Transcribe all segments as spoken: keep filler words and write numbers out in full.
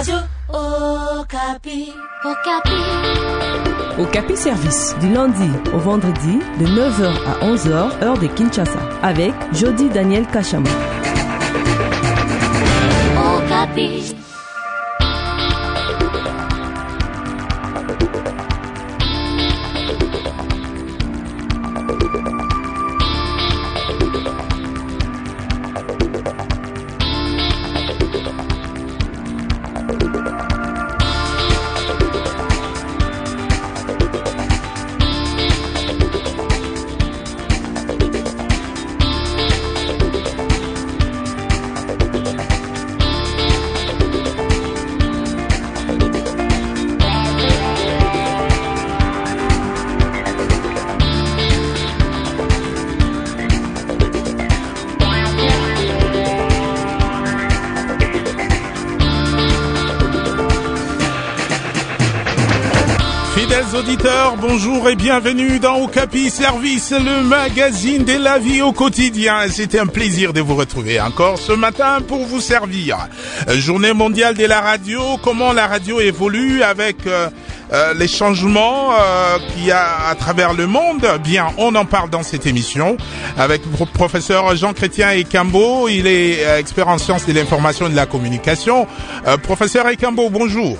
Radio Okapi. Okapi. Okapi Service, du lundi au vendredi, de neuf heures à onze heures, heure de Kinshasa, avec Jody Daniel Kachama. Okapi. Auditeurs, bonjour et bienvenue dans Okapi Service, le magazine de la vie au quotidien. C'était un plaisir de vous retrouver encore ce matin pour vous servir. Journée mondiale de la radio, comment la radio évolue avec euh, euh, les changements euh, qu'il y a à travers le monde. Bien, on en parle dans cette émission avec le professeur Jean-Chrétien Ekambo. Il est euh, expert en sciences de l'information et de la communication. Euh, professeur Ekambo, bonjour.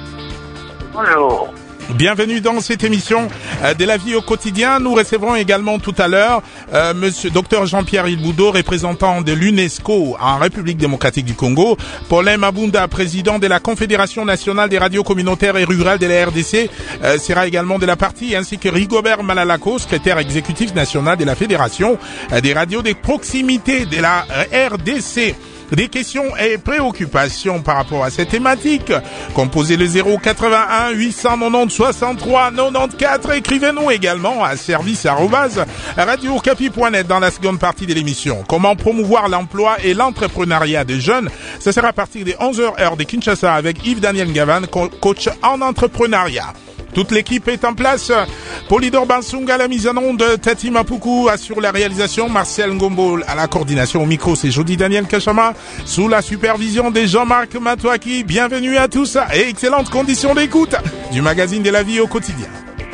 Bonjour. Bienvenue dans cette émission euh, de la vie au quotidien. Nous recevrons également tout à l'heure euh, Monsieur Docteur Jean-Pierre Ilboudo, représentant de l'UNESCO en République démocratique du Congo. Paulin Mabunda, président de la Confédération nationale des radios communautaires et rurales de la R D C, euh, sera également de la partie, ainsi que Rigobert Malalako, secrétaire exécutif national de la Fédération euh, des radios de proximité de la R D C. Des questions et préoccupations par rapport à cette thématique. Composez le zéro quatre-vingt-un huit cent quatre-vingt-dix soixante-trois quatre-vingt-quatorze. Écrivez-nous également à service arobase radio okapi point net dans la seconde partie de l'émission. Comment promouvoir l'emploi et l'entrepreneuriat des jeunes. Ça sera à partir des onze heures heure de Kinshasa avec Yves Daniel Ngavan, coach en entrepreneuriat. Toute l'équipe est en place. Polydor Bansunga à la mise en onde, Tati Mapuku assure la réalisation, Marcel Ngombo à la coordination. Au micro, c'est Jody Daniel Kachama, sous la supervision de Jean-Marc Matouaki. Bienvenue à tous et excellentes conditions d'écoute du magazine de la vie au quotidien.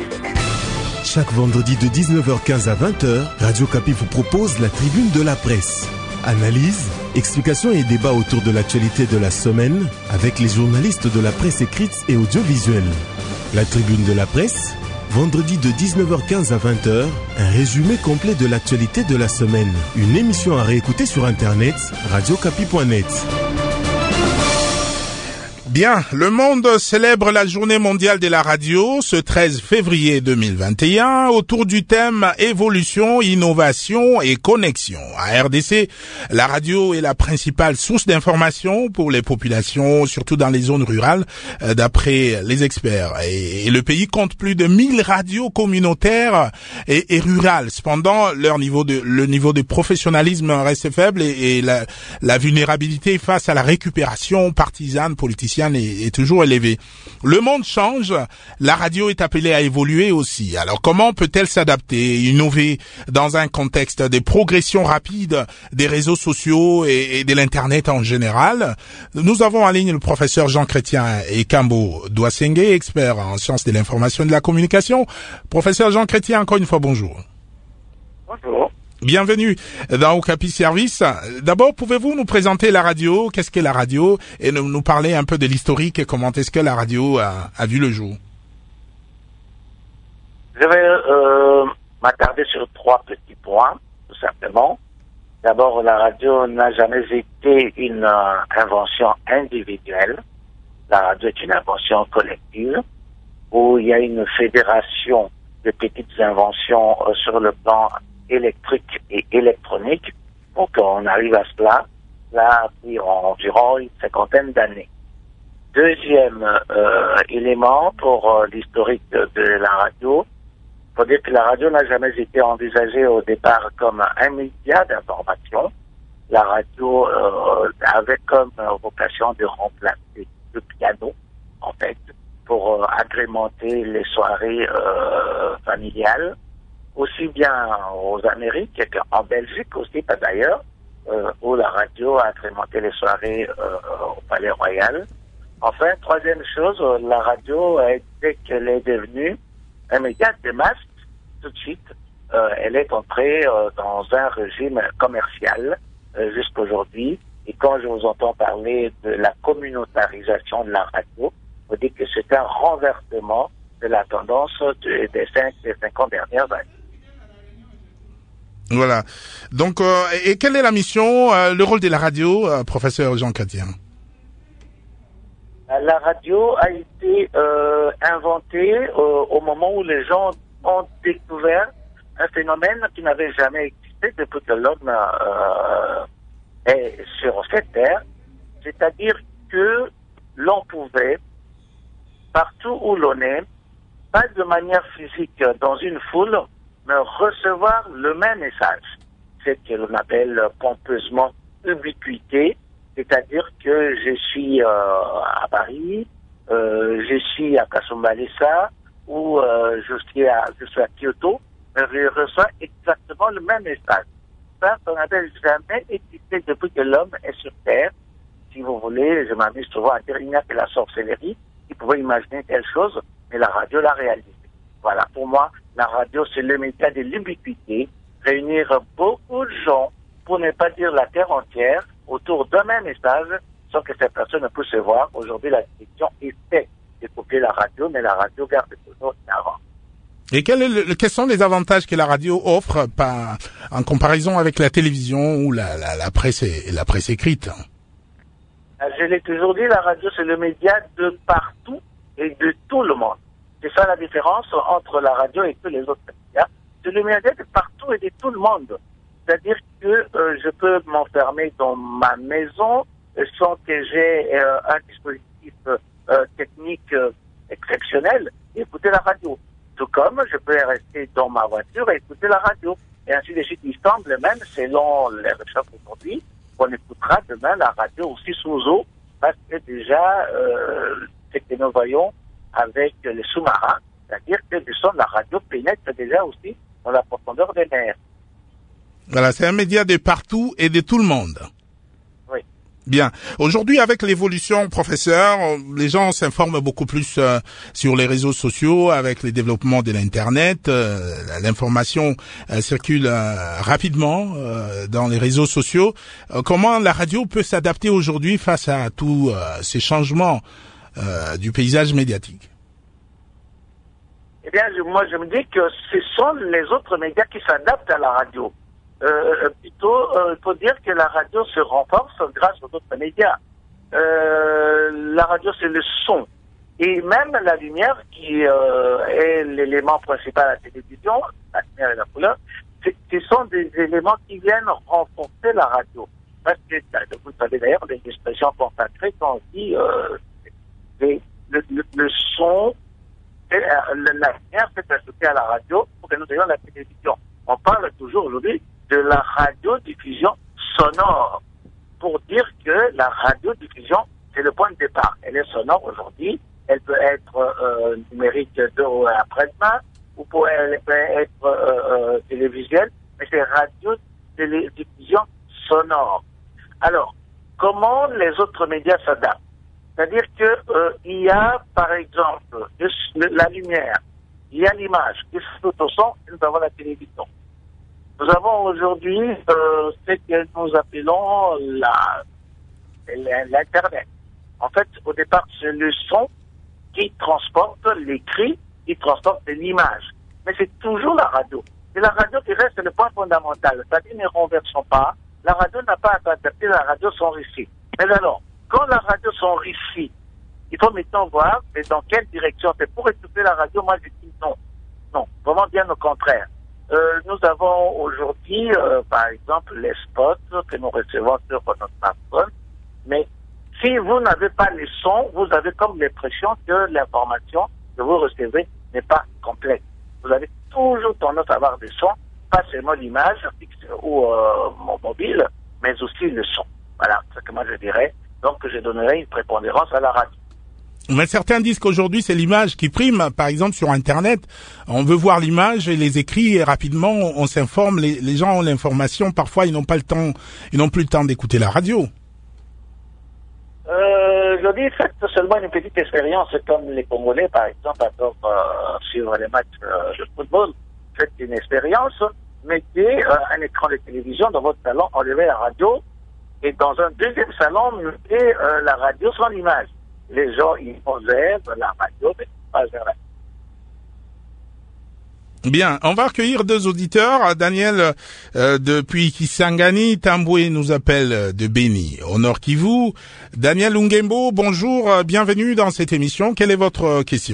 Chaque vendredi de dix-neuf heures quinze à vingt heures, Radio Okapi vous propose la tribune de la presse. Analyse, explications et débats autour de l'actualité de la semaine avec les journalistes de la presse écrite et audiovisuelle. La tribune de la presse, vendredi de dix-neuf heures quinze à vingt heures, un résumé complet de l'actualité de la semaine. Une émission à réécouter sur internet, radio okapi point net. Bien, le monde célèbre la journée mondiale de la radio ce treize février deux mille vingt et un autour du thème évolution, innovation et connexion. À R D C, la radio est la principale source d'information pour les populations, surtout dans les zones rurales, d'après les experts. Et le pays compte plus de mille radios communautaires et, et rurales. Cependant, leur niveau de, le niveau de professionnalisme reste faible et, et la, la vulnérabilité face à la récupération partisane politicienne Est, est toujours élevé. Le monde change, la radio est appelée à évoluer aussi. Alors comment peut-elle s'adapter, innover dans un contexte de progression rapide des réseaux sociaux et, et de l'internet en général? Nous avons en ligne le professeur Jean-Chrétien Ekambo Douassenge, expert en sciences de l'information et de la communication. Professeur Jean-Chrétien, encore une fois, bonjour. Bonjour. Bienvenue dans Okapi Service. D'abord, pouvez-vous nous présenter la radio? Qu'est-ce qu'est la radio? Et nous, nous parler un peu de l'historique et comment est-ce que la radio a, a vu le jour? Je vais euh, m'attarder sur trois petits points, tout simplement. D'abord, la radio n'a jamais été une euh, invention individuelle. La radio est une invention collective où il y a une fédération de petites inventions euh, sur le plan électrique et électronique. Donc on arrive à cela là environ une cinquantaine d'années. Deuxième euh, élément pour euh, l'historique de, de la radio, il faut dire que la radio n'a jamais été envisagée au départ comme un média d'information. La radio euh, avait comme euh, vocation de remplacer le piano, en fait, pour euh, agrémenter les soirées euh, familiales, aussi bien aux Amériques qu'en Belgique aussi, pas d'ailleurs, euh, où la radio a agrémenté les soirées euh, au Palais Royal. Enfin, troisième chose, la radio, dès qu'elle est devenue un média de masse, tout de suite, euh, elle est entrée euh, dans un régime commercial euh, jusqu'aujourd'hui. Et quand je vous entends parler de la communautarisation de la radio, vous dites que c'est un renversement de la tendance de, des cinq, des cinquante dernières années. Voilà. Donc, euh, et quelle est la mission, euh, le rôle de la radio, euh, professeur Jean Chrétien? La radio a été euh, inventée euh, au moment où les gens ont découvert un phénomène qui n'avait jamais existé depuis que l'homme euh, est sur cette terre, c'est-à-dire que l'on pouvait, partout où l'on est, pas de manière physique dans une foule, mais recevoir le même message. C'est ce que l'on appelle pompeusement ubiquité, c'est-à-dire que je suis euh, à Paris, euh, je suis à Kasumbalesa, ou euh, je suis à je suis à Kyoto, mais je reçois exactement le même message. Ça, ça n'avait jamais existé depuis que l'homme est sur Terre. Si vous voulez, je m'amuse souvent à dire il n'y a que la sorcellerie qui pouvait imaginer telle chose, mais la radio l'a réalisé. Voilà, pour moi, la radio, c'est le média de l'ubiquité, réunir beaucoup de gens, pour ne pas dire la terre entière, autour d'un même message, sans que cette personne ne puisse se voir. Aujourd'hui, la télévision essaie de copier la radio, mais la radio garde toujours avant. Et quel est le, quels sont les avantages que la radio offre par, en comparaison avec la télévision ou la, la, la presse et la presse écrite? Je l'ai toujours dit, la radio, c'est le média de partout et de tout le monde. C'est ça la différence entre la radio et tous les autres médias. C'est le média de partout et de tout le monde. C'est-à-dire que euh, je peux m'enfermer dans ma maison sans que j'ai euh, un dispositif euh, technique euh, exceptionnel et écouter la radio. Tout comme je peux rester dans ma voiture et écouter la radio. Et ainsi de suite. Il semble même, selon les recherches aujourd'hui, qu'on écoutera demain la radio aussi sous eau, parce que déjà, euh, ce que nous voyons avec les sous-marins, c'est-à-dire que le son de la radio pénètre déjà aussi dans la profondeur des mers. Voilà, c'est un média de partout et de tout le monde. Oui. Bien. Aujourd'hui, avec l'évolution, professeur, les gens s'informent beaucoup plus euh, sur les réseaux sociaux, avec le développement de l'Internet. Euh, l'information euh, circule euh, rapidement euh, dans les réseaux sociaux. Euh, comment la radio peut s'adapter aujourd'hui face à tous euh, ces changements euh, du paysage médiatique? Eh bien, je, moi, je me dis que ce sont les autres médias qui s'adaptent à la radio. Euh, plutôt, il euh, faut dire que la radio se renforce grâce aux autres médias. Euh, la radio, c'est le son. Et même la lumière, qui euh, est l'élément principal à la télévision, la lumière et la couleur, ce sont des éléments qui viennent renforcer la radio. Parce que, vous savez d'ailleurs, des expressions consacrées quand on dit euh, les, le, le, le son, et la, la lumière s'est associée à la radio pour que nous ayons la télévision. On parle toujours aujourd'hui de la radiodiffusion sonore, pour dire que la radiodiffusion, c'est le point de départ. Elle est sonore aujourd'hui, elle peut être euh, numérique de après-demain, ou pour, elle peut être euh, euh, télévisuelle, mais c'est radiodiffusion sonore. Alors, comment les autres médias s'adaptent? C'est-à-dire que euh, il y a, par exemple, le, le, la lumière, il y a l'image, qui sont au son, et nous avons la télévision. Nous avons aujourd'hui euh, ce que nous appelons la, la, l'Internet. En fait, au départ, c'est le son qui transporte l'écrit, qui transporte l'image. Mais c'est toujours la radio. C'est la radio qui reste le point fondamental. C'est-à-dire, ne renversons pas. La radio n'a pas à s'adapter, la radio s'enrichit. Mais alors, quand la radio s'enrichit, il faut maintenant voir mais dans quelle direction. C'est pour écouter la radio, moi je dis non. Non, vraiment bien au contraire. Euh, nous avons aujourd'hui, euh, par exemple, les spots que nous recevons sur notre smartphone. Mais si vous n'avez pas les sons, vous avez comme l'impression que l'information que vous recevez n'est pas complète. Vous avez toujours tendance à avoir des sons, pas seulement l'image fixe ou euh, mon mobile, mais aussi le son. Voilà ce que moi je dirais. Donc je donnerai une prépondérance à la radio. Mais certains disent qu'aujourd'hui c'est l'image qui prime. Par exemple sur Internet, on veut voir l'image et les écrits et rapidement on, on s'informe. Les, les gens ont l'information. Parfois ils n'ont pas le temps, ils n'ont plus le temps d'écouter la radio. Euh, je dis, faites seulement une petite expérience comme les Congolais, par exemple, adorent euh, suivre les matchs euh, de football. Faites une expérience, mettez euh, un écran de télévision dans votre salon, enlevez la radio, et dans un deuxième salon, mettez euh, la radio sans image. Les gens, ils observent la radio, mais pas vers la... Bien, on va accueillir deux auditeurs. Daniel, euh, depuis Kisangani, Tamboué nous appelle de Béni, au Nord Kivu. Daniel Ungembo, bonjour, euh, bienvenue dans cette émission. Quelle est votre euh, question?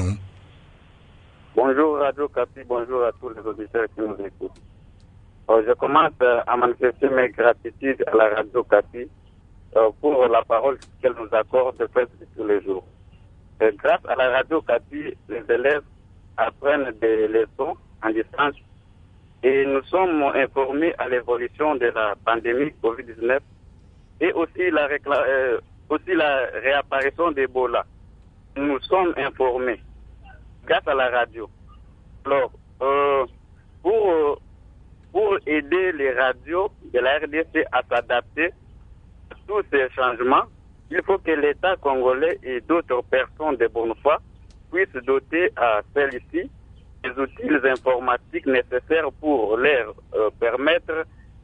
Bonjour Radio Capi, bonjour à tous les auditeurs qui nous écoutent. Euh, je commence euh, à manifester mes gratitudes à la Radio Capi euh, pour la parole qu'elle nous accorde de fait tous les jours. Et grâce à la Radio Capi, les élèves apprennent des leçons en distance et nous sommes informés à l'évolution de la pandémie covid dix-neuf et aussi la, récla- euh, aussi la réapparition d'Ebola. Nous sommes informés grâce à la radio. Alors, euh, pour, euh, pour aider les radios de la R D C à s'adapter à tous ces changements, il faut que l'État congolais et d'autres personnes de bonne foi puissent doter à celles-ci des outils informatiques nécessaires pour leur euh, permettre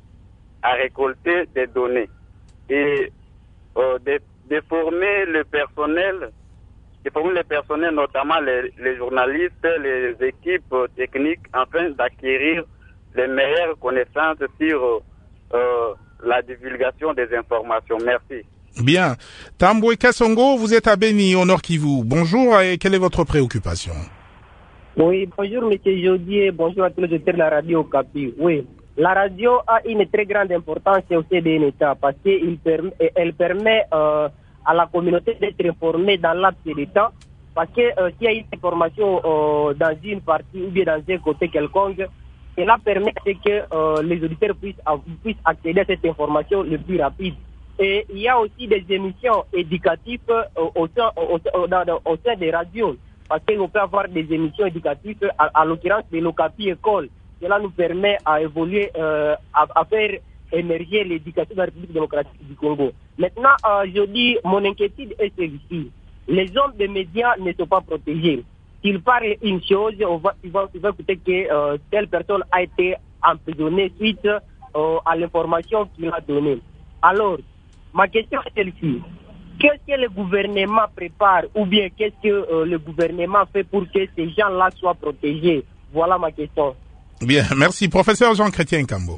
à récolter des données et euh, de, de former le personnel, de former le personnel, notamment les, les journalistes, les équipes techniques, afin d'acquérir les meilleures connaissances sur euh, la divulgation des informations. Merci. Bien. Tamboué Kasongo, vous êtes à Béni, au Nord Kivu. Bonjour, et quelle est votre préoccupation? Oui, bonjour Monsieur Jodier, bonjour à tous les auditeurs de la radio Capi. Oui, la radio a une très grande importance au sein d'un État parce qu'elle permet, elle permet euh, à la communauté d'être informée dans l'axe de l'État parce que euh, s'il y a une information euh, dans une partie ou bien dans un côté quelconque, cela permet que euh, les auditeurs puissent, puissent accéder à cette information le plus rapide. Et il y a aussi des émissions éducatives euh, au, sein, au, au, dans, au sein des radios. Parce qu'on peut avoir des émissions éducatives, à, à l'occurrence de l'Ocapi École. Cela nous permet à évoluer, euh, à, à faire émerger l'éducation de la République démocratique du Congo. Maintenant, euh, je dis, mon inquiétude est celle-ci. Les hommes des médias ne sont pas protégés. S'ils parlent une chose, on va, ils vont, ils vont écouter que euh, telle personne a été emprisonnée suite euh, à l'information qu'il a donnée. Alors, ma question est celle-ci. Qu'est-ce que le gouvernement prépare ou bien qu'est-ce que euh, le gouvernement fait pour que ces gens-là soient protégés? Voilà ma question. Bien, merci. Professeur Jean-Chrétien Kambo.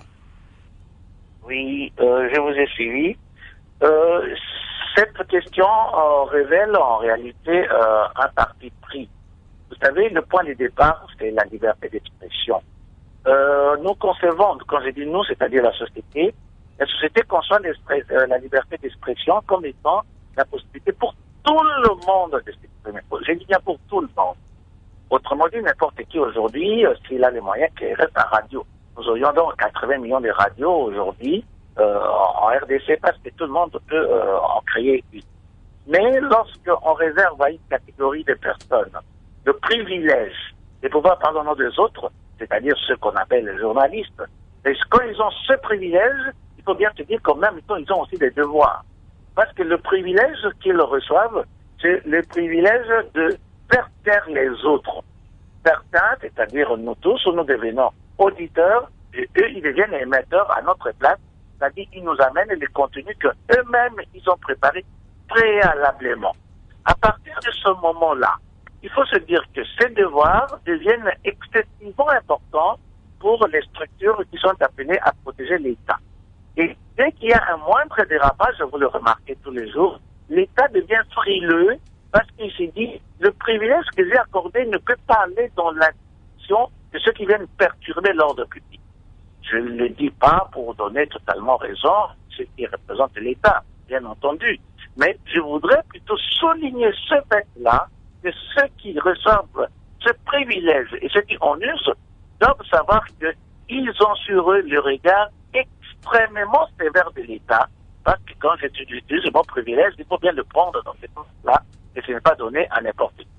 Oui, euh, je vous ai suivi. Euh, cette question euh, révèle en réalité euh, un parti pris. Vous savez, le point de départ, c'est la liberté d'expression. Euh, nous concevons, quand je dis nous, c'est-à-dire la société, la société conçoit euh, la liberté d'expression comme étant la possibilité pour tout le monde de s'exprimer. Je dis bien pour tout le monde. Autrement dit, n'importe qui aujourd'hui, euh, s'il a les moyens, qu'il reste à radio. Nous aurions donc quatre-vingts millions de radios aujourd'hui euh, en R D C parce que tout le monde peut euh, en créer une. Mais lorsqu'on réserve à une catégorie de personnes le privilège de pouvoir parler au nom des autres, c'est-à-dire ceux qu'on appelle les journalistes, et quand ils ont ce privilège, il faut bien se dire qu'en même temps, ils ont aussi des devoirs. Parce que le privilège qu'ils reçoivent, c'est le privilège de faire taire les autres. Certains, c'est-à-dire nous tous, nous devenons auditeurs, et eux, ils deviennent émetteurs à notre place, c'est-à-dire qu'ils nous amènent les contenus qu'eux-mêmes, ils ont préparés préalablement. À partir de ce moment-là, il faut se dire que ces devoirs deviennent excessivement importants pour les structures qui sont appelées à protéger l'État. Et dès qu'il y a un moindre dérapage, vous le remarquez tous les jours, l'État devient frileux parce qu'il s'est dit, le privilège que j'ai accordé ne peut pas aller dans l'action de ceux qui viennent perturber l'ordre public. Je ne le dis pas pour donner totalement raison à ceux qui représentent l'État, bien entendu. Mais je voudrais plutôt souligner ce fait-là, que ceux qui reçoivent ce privilège et ceux qui en usent doivent savoir qu'ils ont sur eux le regard extrêmement sévère de l'État, parce que quand j'utilise mon privilège, il faut bien le prendre dans ce sens-là, et ce n'est pas donné à n'importe qui.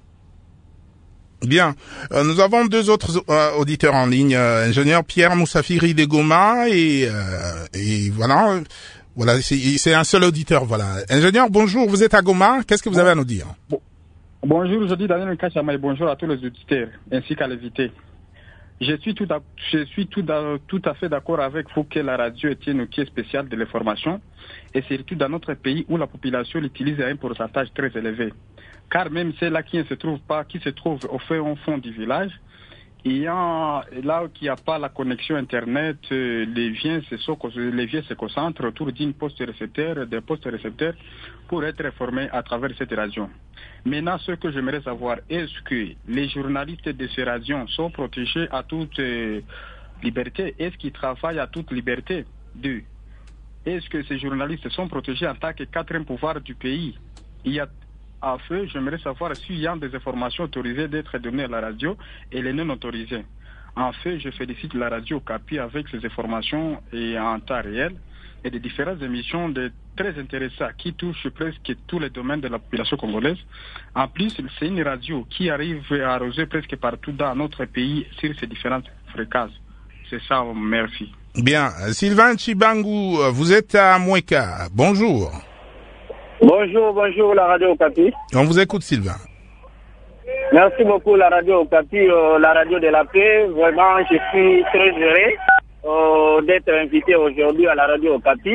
Bien. Euh, nous avons deux autres euh, auditeurs en ligne, euh, ingénieur Pierre Moussafiri de Goma et, euh, et voilà. Voilà, c'est, c'est un seul auditeur, voilà. Ingénieur, bonjour, vous êtes à Goma, qu'est-ce que vous avez à nous dire? Bon. Bonjour, je dis Daniel Kachama et bonjour à tous les auditeurs, ainsi qu'à l'invité. Je suis tout à, je suis tout à, tout à fait d'accord avec vous que la radio est un outil spécial de l'information, et surtout dans notre pays où la population l'utilise à un pourcentage très élevé. Car même ceux-là qui ne se trouvent pas, qui se trouvent au fin au fond du village, il y a, là où il n'y a pas la connexion Internet, les vieux se, les vieux se concentrent autour d'une poste récepteur, des postes récepteurs pour être informés à travers cette radio. Maintenant, ce que j'aimerais savoir, est-ce que les journalistes de ces radios sont protégés à toute euh, liberté? Est-ce qu'ils travaillent à toute liberté? Deux, est-ce que ces journalistes sont protégés en tant que quatrième pouvoir du pays? Il y a à feu, j'aimerais savoir s'il y a des informations autorisées d'être données à la radio et les non autorisées. En fait, je félicite la radio Capi avec ces informations et en temps réel et des différentes émissions de très intéressantes qui touchent presque tous les domaines de la population congolaise. En plus, c'est une radio qui arrive à arroser presque partout dans notre pays sur ces différentes fréquences. C'est ça, merci. Bien. Sylvain Chibangu, vous êtes à Moueka. Bonjour. Bonjour, bonjour la radio Okapi. On vous écoute, Sylvain. Merci beaucoup la radio Okapi, euh, la radio de la paix. Vraiment, je suis très heureux euh, d'être invité aujourd'hui à la radio Okapi.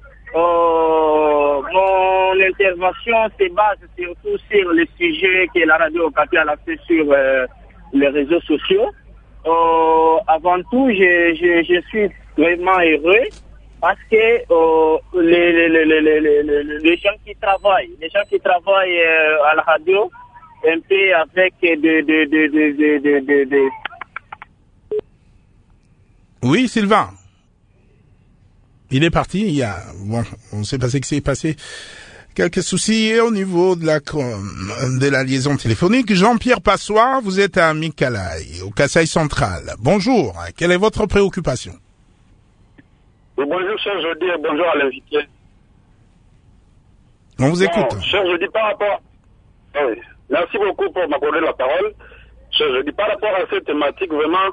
Euh, mon intervention se base surtout sur le sujet que la radio Okapi a lancé sur euh, les réseaux sociaux. Euh, avant tout, je, je, je suis vraiment heureux parce que euh, les, les, les, les, les, les, les gens qui travaillent, les gens qui travaillent euh, à la radio, un peu avec de, de, de, de, de, de, de... Oui, Sylvain. Il est parti. Il y a, bon, on sait pas ce qui s'est passé. Quelques soucis au niveau de la, de la liaison téléphonique. Jean-Pierre Passois, vous êtes à Mikalai, au Kasaï central. Bonjour. Quelle est votre préoccupation? Bonjour, cher Jody, et bonjour à l'invité. On vous écoute. Bon, cher Jody, par rapport... Oui, merci beaucoup pour m'accorder la parole. Cher Jody, par rapport à cette thématique, vraiment,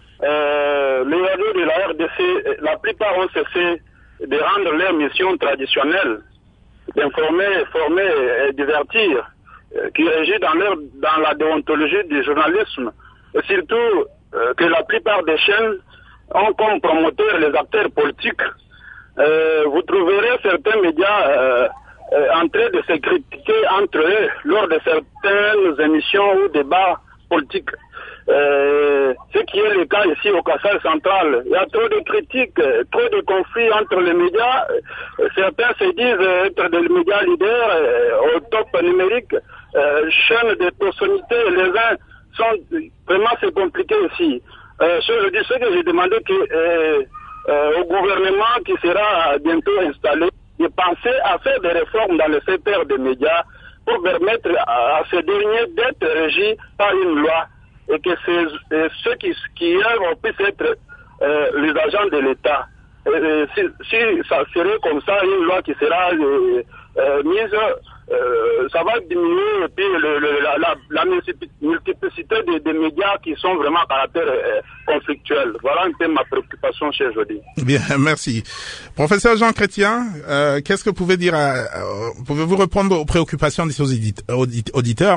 euh, les radios de la R D C, la plupart ont cessé de rendre leur mission traditionnelle, d'informer, former et divertir, euh, qui régit dans, leur, dans la déontologie du journalisme, et surtout euh, que la plupart des chaînes ont comme promoteurs les acteurs politiques. Euh, vous trouverez certains médias euh, euh, en train de se critiquer entre eux lors de certaines émissions ou débats politiques. Euh, ce qui est le cas ici au Kasaï central. Il y a trop de critiques, trop de conflits entre les médias. Certains se disent être des médias leaders euh, au top numérique, euh, chaîne de personnalité. Les uns sont vraiment, c'est compliqué ici. Euh, je dis ce que j'ai demandé que, euh, euh, au gouvernement qui sera bientôt installé de penser à faire des réformes dans le secteur des médias pour permettre à, à ces derniers d'être régis par une loi et que ces, et ceux qui, qui œuvrent puissent être euh, les agents de l'État. Et, et, si, si ça serait comme ça, une loi qui sera euh, euh, mise, euh, ça va diminuer et puis le, le, la, la, la multiplicité des, des médias qui sont vraiment à caractère euh, conflictuel. Voilà un peu ma préoccupation chez Jody. Bien, merci. Professeur Jean Chrétien, euh, qu'est-ce que vous pouvez dire à, euh, pouvez-vous répondre aux préoccupations de ces audit- audit- auditeurs?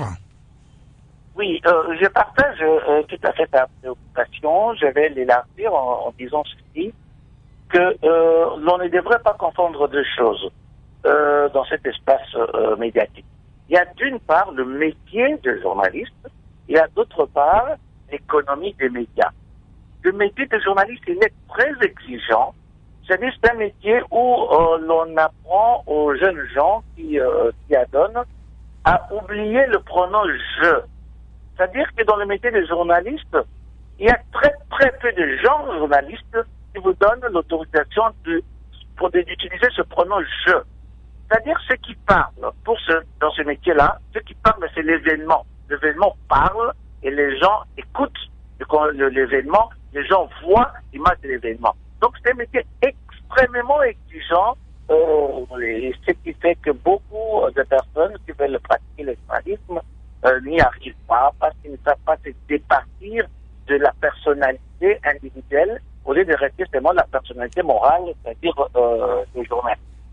Oui, euh, je partage euh, tout à fait ta préoccupation. Je vais l'élargir en, en disant ceci, que euh, l'on ne devrait pas confondre deux choses euh, dans cet espace euh, médiatique. Il y a d'une part le métier de journaliste, il y a d'autre part l'économie des médias. Le métier de journaliste, il est très exigeant. C'est-à-dire c'est un métier où euh, l'on apprend aux jeunes gens qui, euh, qui adonnent à oublier le pronom « je ». C'est-à-dire que dans le métier de journaliste, il y a très très peu de gens journalistes qui vous donnent l'autorisation de, pour d'utiliser ce pronom « je ». C'est-à-dire ceux qui parlent pour ce, dans ce métier-là, ceux qui parlent, c'est l'événement. L'événement parle et les gens écoutent l'événement, les gens voient l'image de l'événement. Donc c'est un métier extrêmement exigeant, euh, et ce qui fait que beaucoup de personnes qui veulent pratiquer le journalisme Euh, n'y arrivent pas parce qu'ils ne savent pas se départir de la personnalité individuelle au lieu de rester seulement la personnalité morale, c'est-à-dire euh, des journalistes.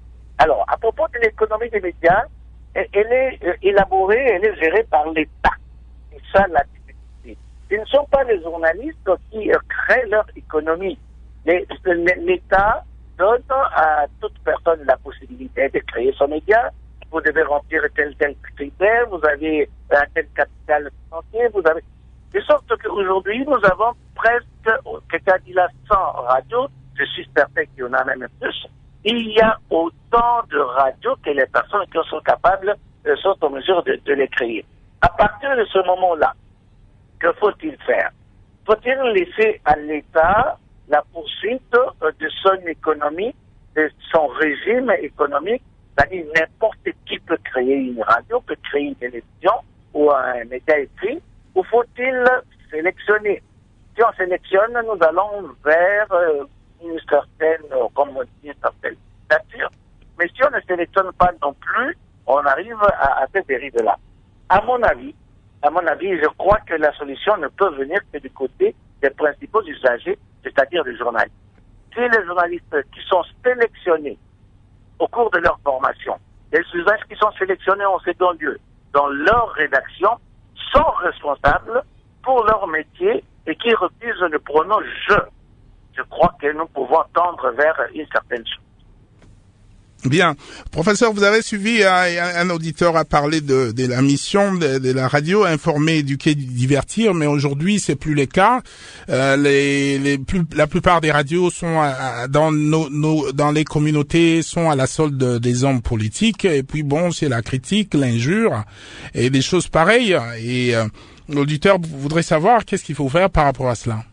Alors, à propos de l'économie des médias, elle, elle est euh, élaborée, elle est gérée par l'État. C'est ça la difficulté. Ce ne sont pas les journalistes qui euh, créent leur économie. Les, L'État donne à toute personne la possibilité de créer son média. Vous devez remplir tel tel critère, vous avez un tel capital financier, vous avez... De sorte qu'aujourd'hui, nous avons presque, quelqu'un dit là, cent radios, je suis certain qu'il y en a même plus. Il y a autant de radios que les personnes qui sont capables, euh, sont en mesure de, de les créer. À partir de ce moment-là, que faut-il faire? Faut-il laisser à l'État la poursuite de son économie, de son régime économique? C'est-à-dire n'importe qui peut créer une radio, peut créer une télévision ou un média écrit, ou faut-il sélectionner? Si on sélectionne, nous allons vers euh, une certaine, euh, comme on dit, une certaine nature. Mais si on ne sélectionne pas non plus, on arrive à, à cette dérive-là. À mon avis, à mon avis, je crois que la solution ne peut venir que du côté des principaux usagers, c'est-à-dire des journalistes. Si les journalistes qui sont sélectionnés au cours de leur formation, les usages qui sont sélectionnés en second lieu, dans leur rédaction, sont responsables pour leur métier et qui refusent le pronom « je ». Je crois que nous pouvons tendre vers une certaine chose. Bien. Professeur, vous avez suivi, un, un auditeur a parlé de, de la mission de, de la radio, informer, éduquer, divertir, mais aujourd'hui, c'est plus le cas. Euh, les, les plus, la plupart des radios sont à, à, dans nos, nos, dans les communautés, sont à la solde des hommes politiques, et puis bon, c'est la critique, l'injure, et des choses pareilles. Et euh, l'auditeur voudrait savoir qu'est-ce qu'il faut faire par rapport à cela.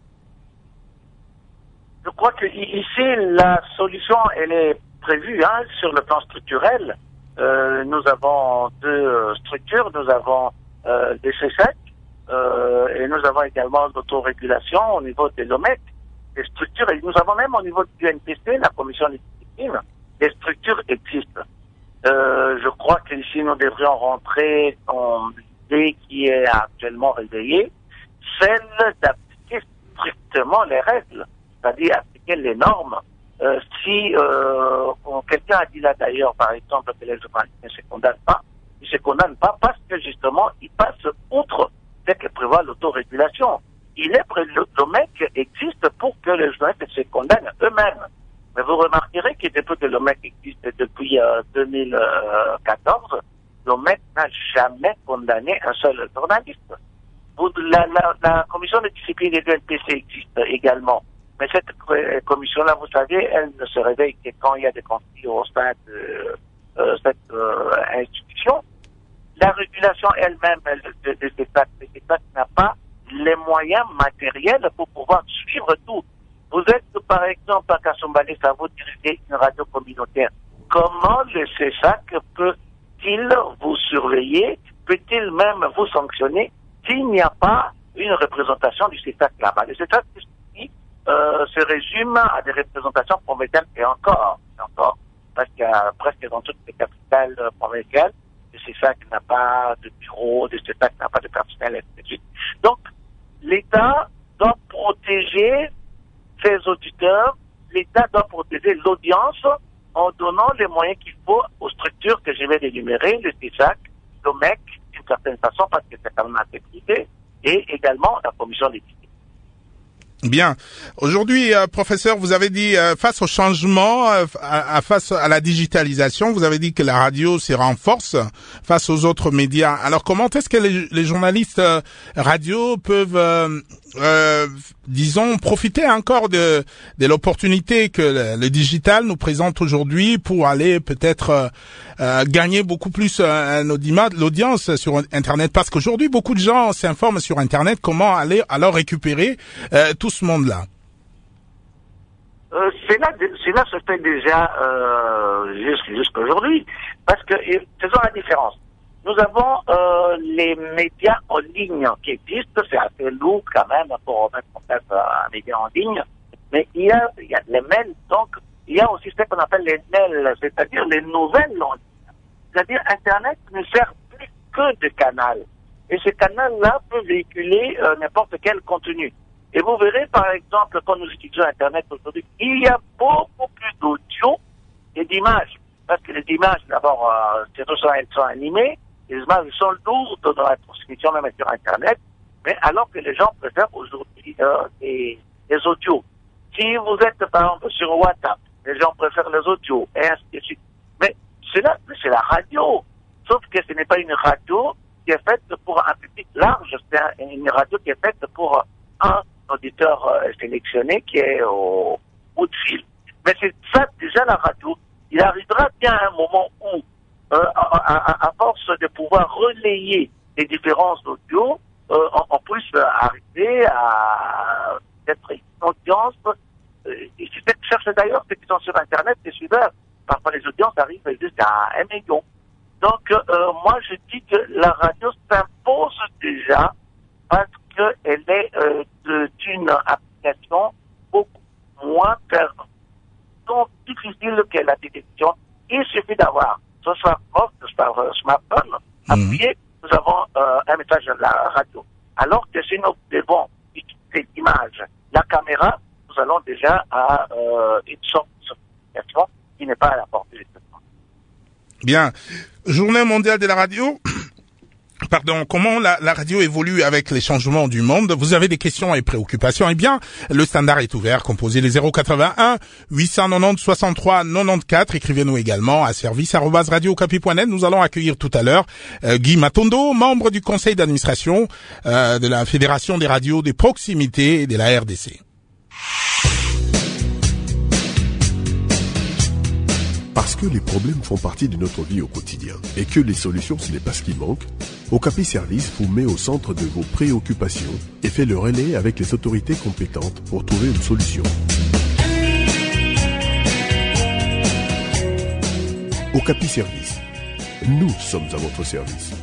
Je crois que ici, la solution, elle est prévu hein, sur le plan structurel. Euh, nous avons deux euh, structures, nous avons euh, des C S E C euh, et nous avons également l'autorégulation au niveau de l'O M E C, des structures, et nous avons même au niveau du N P C, la commission législative, des structures existent. Euh, je crois qu'ici nous devrions rentrer dans l'idée qui est actuellement réveillée, celle d'appliquer strictement les règles, c'est-à-dire appliquer les normes. Euh, si euh, quelqu'un a dit là d'ailleurs, par exemple, que les journalistes ne se condamnent pas, ils ne se condamnent pas parce que justement, ils passent outre ce que prévoit l'autorégulation. Il est pré- l'O M E C existe pour que les journalistes se condamnent eux-mêmes. Mais vous remarquerez que depuis que l'O M E C existe depuis euh, deux mille quatorze, l'O M E C n'a jamais condamné un seul journaliste. Vous, la, la, la commission de discipline de l'U N P C existe également. Mais cette commission-là, vous savez, elle ne se réveille que quand il y a des conflits au sein de euh, cette euh, institution. La régulation elle-même elle, de, de cet acte, cet acte n'a pas les moyens matériels pour pouvoir suivre tout. Vous êtes, par exemple, à Kasumbalé, ça vous dirigez une radio communautaire. Comment le C E S A C peut-il vous surveiller, peut-il même vous sanctionner s'il n'y a pas une représentation du C E S A C là-bas? Le C E S A C Euh, se résume à des représentations provinciales et encore, et encore, parce qu'il y a presque dans toutes les capitales euh, provinciales, le C E S A C n'a pas de bureau, le C E S A C n'a pas de personnel, et ainsi de suite. Donc, l'État doit protéger ses auditeurs, l'État doit protéger l'audience en donnant les moyens qu'il faut aux structures que je vais énumérer, le C E S A C, l'O M E C, d'une certaine façon, parce que c'est quand même assez privé, et également la commission des disciplines. Bien. Aujourd'hui, euh, professeur, vous avez dit euh, face au changement, euh, à, à face à la digitalisation, vous avez dit que la radio se renforce face aux autres médias. Alors, comment est-ce que les, les journalistes euh, radio peuvent, euh, euh, disons, profiter encore de, de l'opportunité que le, le digital nous présente aujourd'hui pour aller peut-être euh, euh, gagner beaucoup plus euh, l'audience sur Internet? Parce qu'aujourd'hui, beaucoup de gens s'informent sur Internet. Comment aller alors récupérer euh, tout ce monde-là? Euh, c'est là, c'est là se fait déjà euh, jusqu'à aujourd'hui, parce que faisons la différence. Nous avons euh, les médias en ligne qui existent, c'est assez lourd quand même pour mettre en place un média en ligne, mais il y a, il y a les mails, donc il y a aussi ce qu'on appelle les mails, c'est-à-dire les nouvelles en ligne. C'est-à-dire Internet ne sert plus que de canal, et ce canal-là peut véhiculer euh, n'importe quel contenu. Et vous verrez, par exemple, quand nous utilisons Internet aujourd'hui, il y a beaucoup plus d'audio et d'images. parce que les images, d'abord, euh, surtout quand elles sont animées, les images sont lourdes dans la transmission, même sur Internet, mais alors que les gens préfèrent aujourd'hui euh, les, les audios. Si vous êtes, par exemple, sur WhatsApp, les gens préfèrent les audios, et ainsi de suite. Mais c'est la, c'est la radio. Sauf que ce n'est pas une radio qui est faite pour un public large, c'est une radio qui est faite pour un auditeur euh, sélectionné qui est au bout de fil. Mais c'est ça, déjà, la radio. Il arrivera bien un moment où, euh, à, à, à force de pouvoir relayer les différences audio, euh, on, on puisse arriver à être une audience. Euh, et c'est ce que cherchent d'ailleurs ceux qui sont sur Internet, les suiveurs. Parfois, les audiences arrivent jusqu'à un million. Donc, euh, moi, je dis que la radio s'impose déjà parce qu'elle est euh, d'une application beaucoup moins donc difficile que la détection. Il suffit d'avoir ce smartphone, ce smartphone appuyé, nous avons euh, un message de la radio. Alors que si nous devons utiliser l'image, la caméra, nous allons déjà à euh, une sorte de sophistication qui n'est pas à la portée du traitement. Bien. Journée mondiale de la radio. Pardon, comment la, la radio évolue avec les changements du monde? Vous avez des questions et préoccupations? Eh bien, le standard est ouvert. Composez les zéro quatre-vingt-un huit cent quatre-vingt-dix soixante-trois quatre-vingt-quatorze. Écrivez-nous également à service arobase radio okapi point net. Nous allons accueillir tout à l'heure euh, Guy Matondo, membre du conseil d'administration euh, de la Fédération des radios des proximités de la R D C. Parce que les problèmes font partie de notre vie au quotidien et que les solutions, ce n'est pas ce qui manque, Okapi Service vous met au centre de vos préoccupations et fait le relais avec les autorités compétentes pour trouver une solution. Okapi Service. Nous sommes à votre service.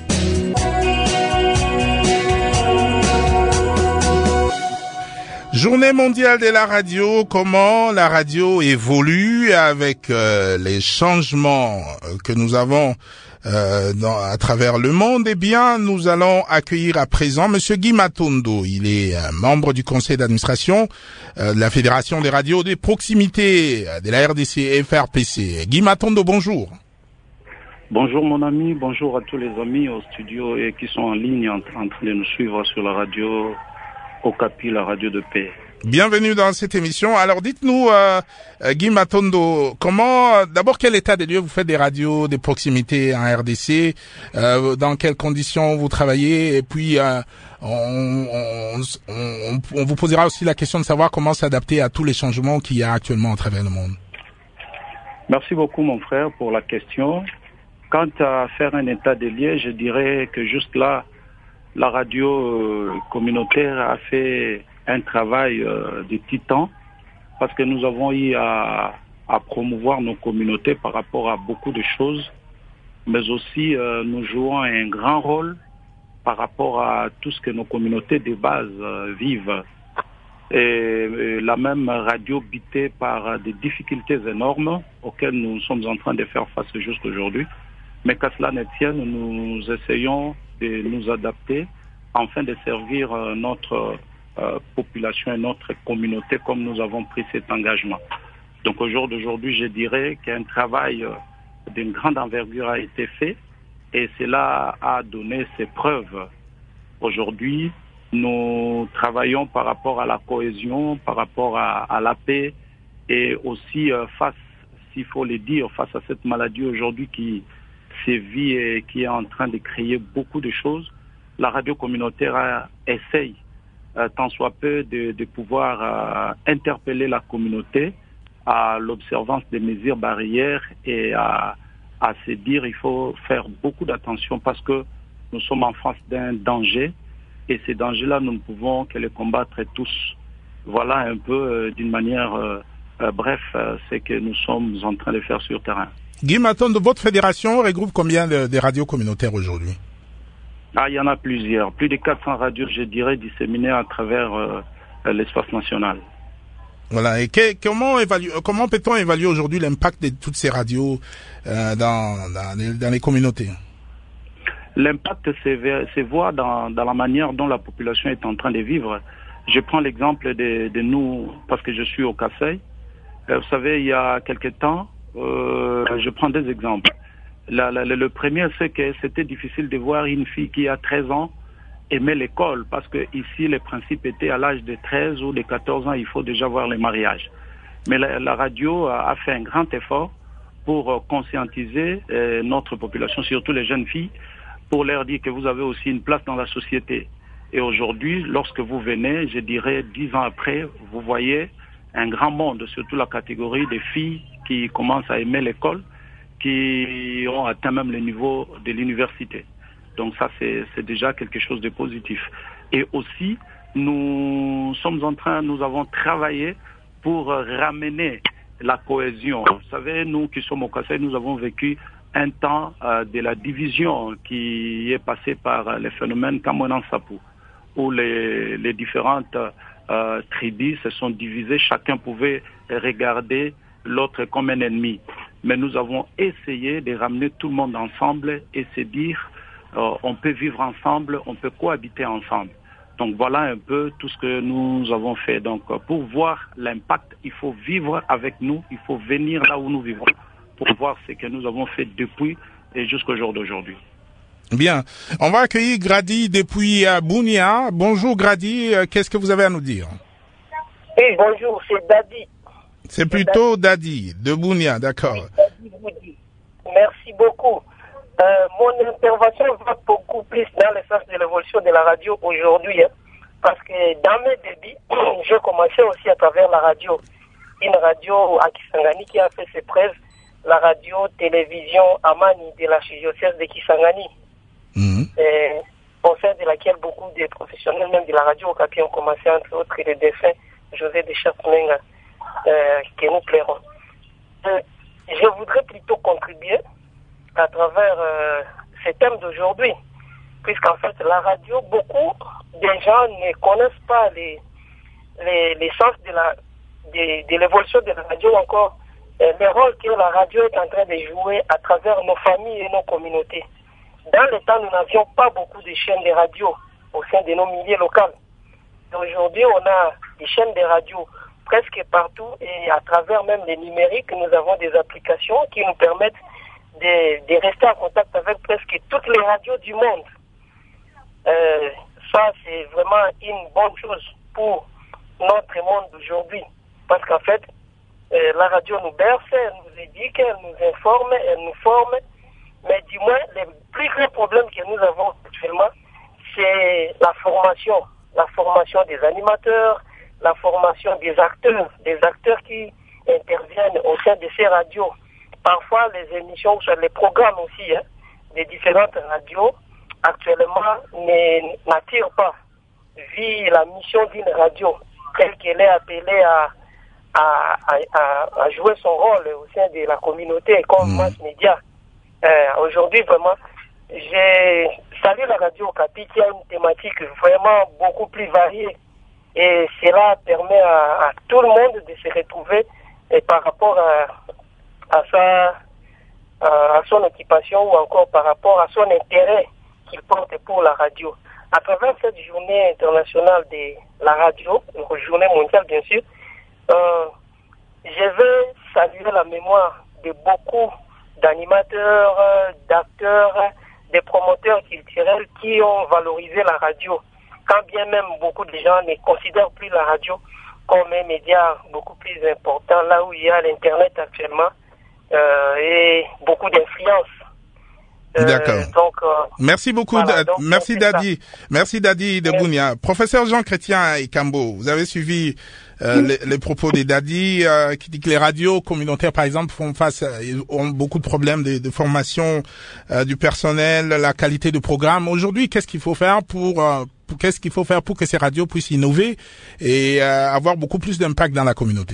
Journée mondiale de la radio, comment la radio évolue avec euh, les changements que nous avons euh, dans, à travers le monde. Eh bien, nous allons accueillir à présent Monsieur Guy Matondo. Il est euh, membre du conseil d'administration euh, de la Fédération des radios des proximités de la R D C F R P C. Guy Matondo, bonjour. Bonjour mon ami, bonjour à tous les amis au studio et qui sont en ligne en, en train de nous suivre sur la radio Okapi, la radio de paix. Bienvenue dans cette émission. Alors dites-nous, euh, Guy Matondo, comment, euh, d'abord quel état des lieux vous faites des radios, des proximités en R D C, euh, dans quelles conditions vous travaillez, et puis euh, on, on, on, on vous posera aussi la question de savoir comment s'adapter à tous les changements qu'il y a actuellement à travers le monde. Merci beaucoup mon frère pour la question. Quant à faire un état des lieux, je dirais que juste là, la radio communautaire a fait un travail euh, de titan parce que nous avons eu à, à promouvoir nos communautés par rapport à beaucoup de choses, mais aussi euh, nous jouons un grand rôle par rapport à tout ce que nos communautés de base euh, vivent. Et, et la même radio bitée par des difficultés énormes auxquelles nous sommes en train de faire face juste aujourd'hui. Mais qu'à cela ne tienne, nous essayons de nous adapter afin de servir euh, notre euh, population et notre communauté comme nous avons pris cet engagement. Donc au jour d'aujourd'hui, je dirais qu'un travail euh, d'une grande envergure a été fait et cela a donné ses preuves. Aujourd'hui, nous travaillons par rapport à la cohésion, par rapport à, à la paix et aussi euh, face, s'il faut le dire, face à cette maladie aujourd'hui qui sévit et qui est en train de créer beaucoup de choses. La radio communautaire a, essaye, euh, tant soit peu, de, de pouvoir euh, interpeller la communauté à l'observance des mesures barrières et à, à se dire il faut faire beaucoup d'attention parce que nous sommes en face d'un danger et ces dangers-là, nous ne pouvons que les combattre tous. Voilà un peu, euh, d'une manière euh, euh, bref, euh, ce que nous sommes en train de faire sur le terrain. Guy Matondo, votre fédération regroupe combien de, de radios communautaires aujourd'hui? Ah, il y en a plusieurs. Plus de quatre cents radios, je dirais, disséminées à travers euh, l'espace national. Voilà. Et que, comment, évalue, comment peut-on évaluer aujourd'hui l'impact de toutes ces radios euh, dans, dans, les, dans les communautés? L'impact se voit dans, dans la manière dont la population est en train de vivre. Je prends l'exemple de, de nous, parce que je suis au Kassai. Euh, vous savez, il y a quelque temps, euh, je prends deux exemples. La, la, le premier, c'est que c'était difficile de voir une fille qui a treize ans aimer l'école, parce que ici, les principes étaient à l'âge de treize ou de quatorze ans, il faut déjà voir les mariages. Mais la, la radio a, a fait un grand effort pour euh, conscientiser euh, notre population, surtout les jeunes filles, pour leur dire que vous avez aussi une place dans la société. Et aujourd'hui, lorsque vous venez, je dirais dix ans après, vous voyez un grand monde, surtout la catégorie des filles qui commencent à aimer l'école, qui ont atteint même le niveau de l'université. Donc ça, c'est, c'est déjà quelque chose de positif. Et aussi, nous sommes en train, nous avons travaillé pour ramener la cohésion. Vous savez, nous qui sommes au Kassai, nous avons vécu un temps euh, de la division qui est passé par le phénomène Kamounan-Sapou, où les, les différentes euh, tribus se sont divisées, chacun pouvait regarder l'autre comme un ennemi. Mais nous avons essayé de ramener tout le monde ensemble et se dire euh, on peut vivre ensemble, on peut cohabiter ensemble. Donc voilà un peu tout ce que nous avons fait. Donc pour voir l'impact, il faut vivre avec nous, il faut venir là où nous vivons pour voir ce que nous avons fait depuis et jusqu'au jour d'aujourd'hui. Bien. On va accueillir Grady depuis euh, Bunia. Bonjour Grady, euh, qu'est-ce que vous avez à nous dire? Oui, bonjour, c'est Dadi. C'est plutôt Dadi, de Bunia, d'accord. Merci beaucoup. Euh, mon intervention va beaucoup plus dans le sens de l'évolution de la radio aujourd'hui, hein, parce que dans mes débuts, je commençais aussi à travers la radio. Une radio à Kisangani qui a fait ses preuves, la radio-télévision Amani de l'archidiocèse de Kisangani, mmh. et, au sein de laquelle beaucoup de professionnels, même de la radio Okapi, ont commencé, entre autres, le défunt José de Chapmenga, euh, que nous plairons. Euh, je voudrais plutôt contribuer à travers euh, ces thèmes d'aujourd'hui, puisqu'en fait, la radio, beaucoup de gens ne connaissent pas les, les, les sens de, la, de, de l'évolution de la radio, encore euh, le rôle que la radio est en train de jouer à travers nos familles et nos communautés. Dans le temps, nous n'avions pas beaucoup de chaînes de radio au sein de nos milieux locaux. Aujourd'hui, on a des chaînes de radio presque partout et à travers même les numériques, nous avons des applications qui nous permettent de, de rester en contact avec presque toutes les radios du monde. Euh, ça, c'est vraiment une bonne chose pour notre monde d'aujourd'hui. Parce qu'en fait, euh, la radio nous berce, elle nous éduque, elle nous informe, elle nous forme. Mais du moins, le plus grand problème que nous avons actuellement, c'est la formation. La formation des animateurs, la formation des acteurs, des acteurs qui interviennent au sein de ces radios. Parfois, les émissions, les programmes aussi, hein, des différentes radios, actuellement, n'attirent pas, vu la mission d'une radio, telle qu'elle est appelée à, à, à, à jouer son rôle au sein de la communauté comme mmh. mass média. Euh, aujourd'hui, vraiment, j'ai salué la radio Okapi qui a une thématique vraiment beaucoup plus variée. Et cela permet à, à tout le monde de se retrouver et par rapport à, à, sa, à son occupation ou encore par rapport à son intérêt qu'il porte pour la radio. À travers cette journée internationale de la radio, une journée mondiale bien sûr, euh, je veux saluer la mémoire de beaucoup d'animateurs, d'acteurs, des promoteurs culturels qui ont valorisé la radio. Quand bien même beaucoup de gens ne considèrent plus la radio comme un média beaucoup plus important, là où il y a l'Internet actuellement, euh, et beaucoup d'influence. Euh, D'accord. Donc, euh, merci beaucoup. Voilà, donc, merci Dadi. Ça. Merci Dadi de Bunia. Professeur Jean-Chrétien Ikambo, vous avez suivi euh, les, les propos de Dadi euh, qui dit que les radios communautaires, par exemple, font face, euh, ont beaucoup de problèmes de, de formation euh, du personnel, la qualité du programme. Aujourd'hui, qu'est-ce qu'il faut faire pour, euh, pour qu'est-ce qu'il faut faire pour que ces radios puissent innover et euh, avoir beaucoup plus d'impact dans la communauté?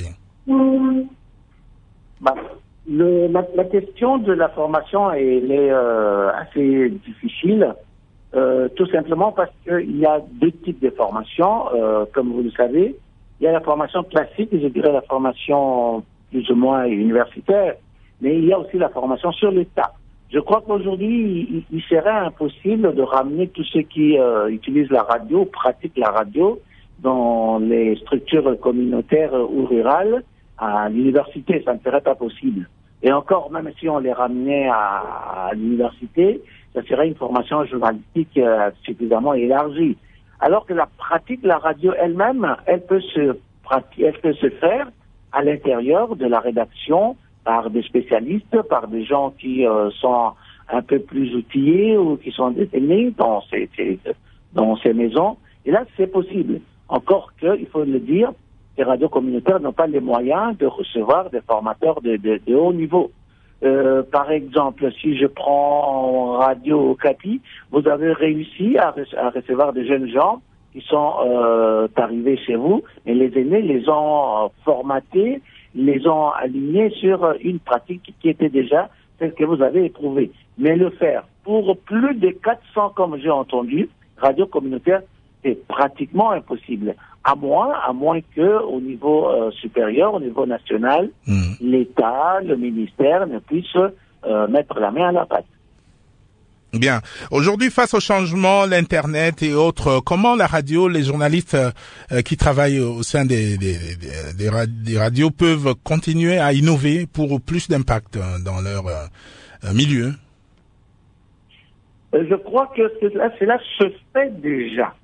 Bah. Le, la, la question de la formation elle est euh, assez difficile, euh, tout simplement parce qu'il y a deux types de formations, euh, comme vous le savez. Il y a la formation classique, je dirais la formation plus ou moins universitaire, mais il y a aussi la formation sur l'État. Je crois qu'aujourd'hui, il, il serait impossible de ramener tous ceux qui euh, utilisent la radio, pratiquent la radio, dans les structures communautaires ou rurales, à l'université. Ça ne serait pas possible. Et encore, même si on les ramenait à, à l'université, ça serait une formation journalistique euh, suffisamment élargie. Alors que la pratique, la radio elle-même, elle peut se pratiquer, elle peut se faire à l'intérieur de la rédaction par des spécialistes, par des gens qui euh, sont un peu plus outillés ou qui sont détenus dans ces, ces, dans ces maisons. Et là, c'est possible. Encore que, il faut le dire, les radios communautaires n'ont pas les moyens de recevoir des formateurs de, de, de haut niveau. Euh, par exemple, si je prends Radio Okapi, vous avez réussi à, re- à recevoir des jeunes gens qui sont euh, arrivés chez vous, et les aînés les ont euh, formatés, les ont alignés sur une pratique qui était déjà celle que vous avez éprouvée. Mais le faire pour plus de quatre cents, comme j'ai entendu, radios communautaires, c'est pratiquement impossible. À moins, à moins que, au niveau euh, supérieur, au niveau national, mmh. l'État, le ministère ne puisse euh, mettre la main à la pâte. Bien. Aujourd'hui, face au changement, l'Internet et autres, comment la radio, les journalistes euh, qui travaillent au sein des, des, des, des radios peuvent continuer à innover pour plus d'impact dans leur euh, milieu? Je crois que cela, cela se fait déjà.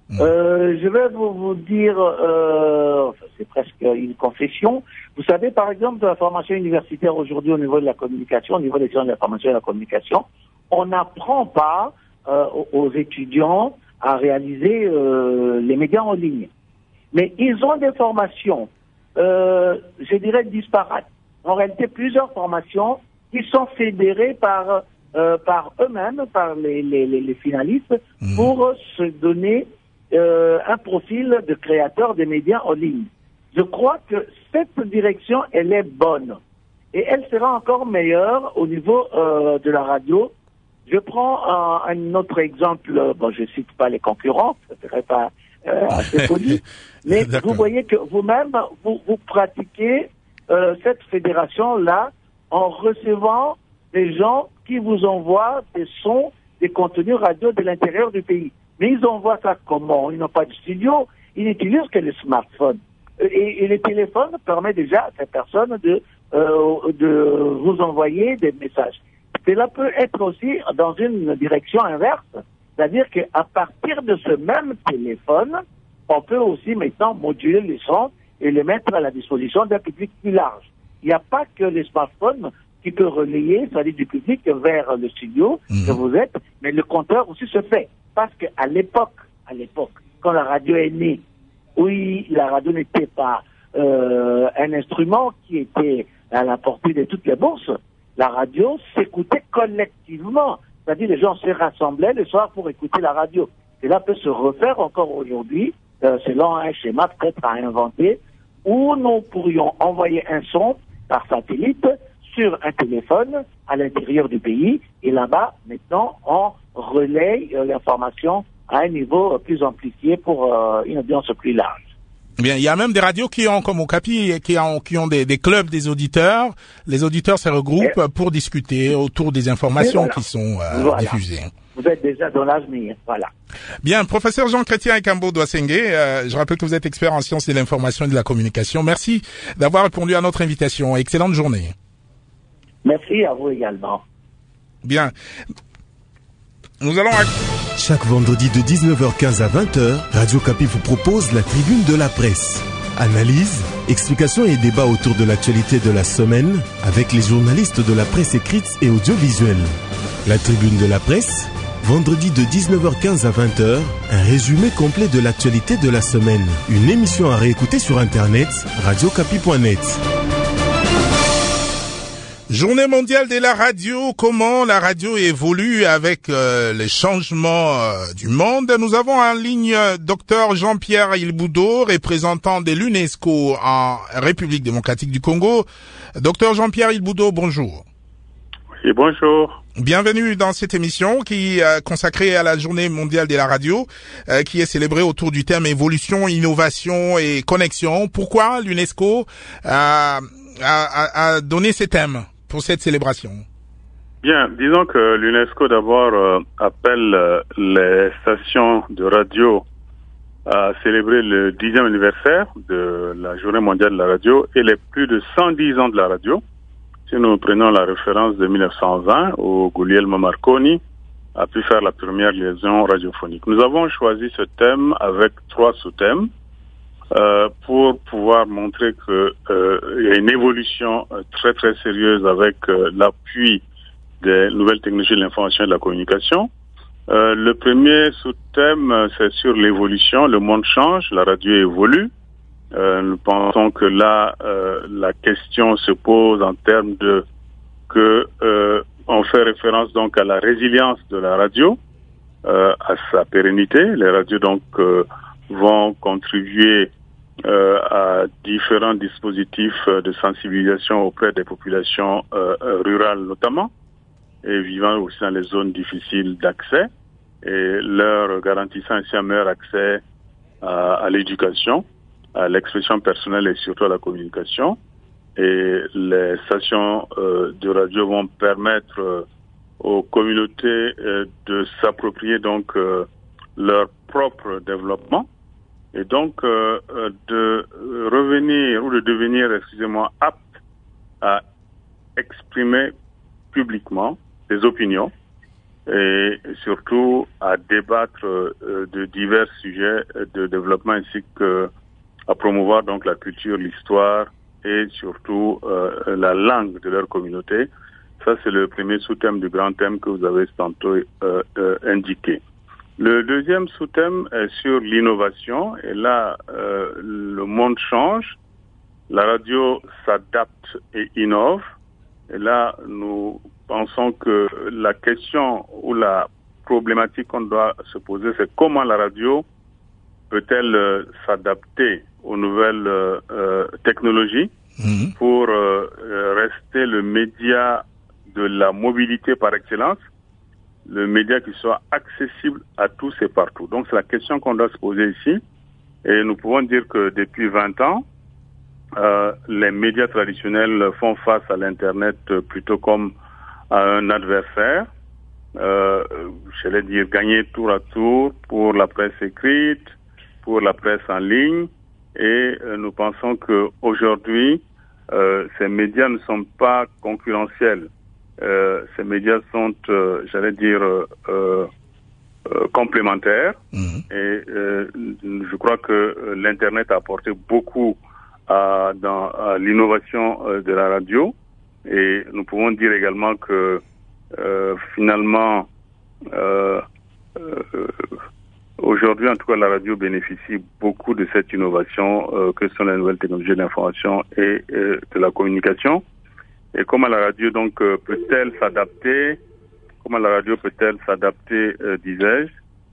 Euh, je vais vous, vous dire, euh, c'est presque une confession. Vous savez, par exemple, de la formation universitaire aujourd'hui au niveau de la communication, au niveau des sciences de la formation et de la communication, on n'apprend pas euh, aux étudiants à réaliser euh, les médias en ligne. Mais ils ont des formations, euh, je dirais, disparates. En réalité, plusieurs formations qui sont fédérées par, euh, par eux-mêmes, par les, les, les, les finalistes, mmh. pour se donner Euh, un profil de créateur des médias en ligne. Je crois que cette direction, elle est bonne. Et elle sera encore meilleure au niveau euh, de la radio. Je prends un, un autre exemple. Bon, je cite pas les concurrents, ça serait pas euh, assez poli. Mais vous voyez que vous-même, vous, vous pratiquez euh, cette fédération-là en recevant des gens qui vous envoient des sons, des contenus radio de l'intérieur du pays. Mais ils envoient ça comment? Ils n'ont pas de studio, ils n'utilisent que les smartphones. Et, et les téléphones permettent déjà à ces personnes de, euh, de vous envoyer des messages. Cela peut être aussi dans une direction inverse, c'est-à-dire qu'à partir de ce même téléphone, on peut aussi maintenant moduler les sons et les mettre à la disposition d'un public plus large. Il n'y a pas que les smartphones qui peuvent relayer, c'est-à-dire du public vers le studio mmh. que vous êtes, mais le compteur aussi se fait. Parce qu'à l'époque, à l'époque, quand la radio est née, oui, la radio n'était pas euh, un instrument qui était à la portée de toutes les bourses. La radio s'écoutait collectivement. C'est-à-dire les gens se rassemblaient le soir pour écouter la radio. Cela peut se refaire encore aujourd'hui, euh, selon un schéma peut-être à inventer, où nous pourrions envoyer un son par satellite sur un téléphone à l'intérieur du pays, et là-bas, maintenant, on relaye euh, l'information à un niveau plus amplifié pour euh, une audience plus large. Bien, il y a même des radios qui ont, comme Okapi, qui ont, qui ont des, des clubs des auditeurs. Les auditeurs se regroupent et pour discuter autour des informations voilà. qui sont euh, voilà. diffusées. Vous êtes déjà dans l'avenir, voilà. Bien, professeur Jean-Chrétien Ekambo Doasengue, euh, je rappelle que vous êtes expert en sciences de l'information et de la communication. Merci d'avoir répondu à notre invitation. Excellente journée. Merci à vous également. Bien. Nous allons... Chaque vendredi de dix-neuf heures quinze à vingt heures, Radio Okapi vous propose la tribune de la presse. Analyse, explications et débats autour de l'actualité de la semaine avec les journalistes de la presse écrite et audiovisuelle. La tribune de la presse, vendredi de dix-neuf heures quinze à vingt heures, un résumé complet de l'actualité de la semaine. Une émission à réécouter sur internet, radio okapi point net. Journée mondiale de la radio, comment la radio évolue avec euh, les changements euh, du monde. Nous avons en ligne euh, docteur Jean-Pierre Ilboudo, représentant de l'UNESCO en République démocratique du Congo. Docteur Jean-Pierre Ilboudo, bonjour. Oui, bonjour. Bienvenue dans cette émission qui est consacrée à la Journée mondiale de la radio, euh, qui est célébrée autour du thème évolution, innovation et connexion. Pourquoi l'UNESCO a, a, a donné ces thèmes pour cette célébration? Bien, disons que l'UNESCO d'abord euh, appelle euh, les stations de radio à célébrer le dixième anniversaire de la Journée mondiale de la radio et les plus de cent dix ans de la radio. si nous prenons la référence de mille neuf cent vingt, où Guglielmo Marconi a pu faire la première liaison radiophonique. Nous avons choisi ce thème avec trois sous-thèmes euh, pour pouvoir montrer que euh, il y a une évolution euh, très très sérieuse avec euh, l'appui des nouvelles technologies de l'information et de la communication. Euh, le premier sous-thème, euh, c'est sur l'évolution. Le monde change, la radio évolue. Euh, nous pensons que là, euh, la question se pose en termes de que euh, on fait référence donc à la résilience de la radio, euh, à sa pérennité. Les radios donc euh, vont contribuer euh, à différents dispositifs de sensibilisation auprès des populations euh, rurales notamment, et vivant aussi dans les zones difficiles d'accès, et leur garantissant ainsi un meilleur accès à, à l'éducation, à l'expression personnelle et surtout à la communication. Et les stations euh, de radio vont permettre euh, aux communautés euh, de s'approprier donc euh, leur propre développement et donc euh, euh, de revenir ou de devenir, excusez-moi, aptes à exprimer publiquement des opinions et surtout à débattre euh, de divers sujets de développement ainsi que à promouvoir donc la culture, l'histoire et surtout euh, la langue de leur communauté. Ça, c'est le premier sous-thème du grand thème que vous avez tantôt euh, euh, indiqué. Le deuxième sous-thème est sur l'innovation. Et là, euh, le monde change. La radio s'adapte et innove. Et là, nous pensons que la question ou la problématique qu'on doit se poser, c'est comment la radio peut-elle euh, s'adapter aux nouvelles euh, euh, technologies mmh. pour euh, rester le média de la mobilité par excellence, le média qui soit accessible à tous et partout. Donc c'est la question qu'on doit se poser ici. Et nous pouvons dire que depuis vingt ans, euh, les médias traditionnels font face à l'Internet plutôt comme à un adversaire. Euh, j'allais dire gagner tour à tour pour la presse écrite, pour la presse en ligne. Et euh, nous pensons que aujourd'hui, euh, ces médias ne sont pas concurrentiels. Euh, ces médias sont, euh, j'allais dire, euh, euh, complémentaires. Mmh. Et euh, je crois que l'Internet a apporté beaucoup à, dans à l'innovation euh, de la radio. Et nous pouvons dire également que euh, finalement, euh, euh, aujourd'hui, en tout cas, la radio bénéficie beaucoup de cette innovation euh, que sont les nouvelles technologies de l'information et euh, de la communication. Et comment la radio donc euh, peut-elle s'adapter, comment la radio peut-elle s'adapter, euh, disais-je,